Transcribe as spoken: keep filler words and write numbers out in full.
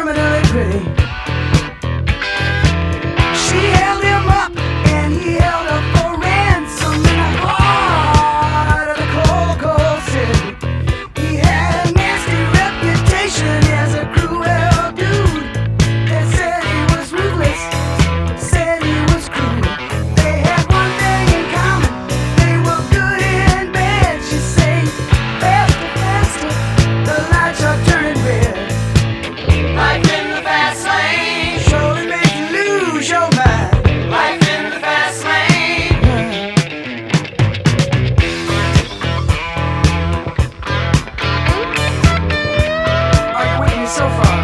terminally pretty. She held him up and he held up for ransom in the heart of the cold, cold city. He had a nasty reputation as a cruel dude. They said he was ruthless, said he was cruel. They had one thing in common, they were good and bad. She said, faster, faster, the lights are turning red. Life in the fast lane, Surely make you lose your mind. life in the fast lane. Are you with me so far?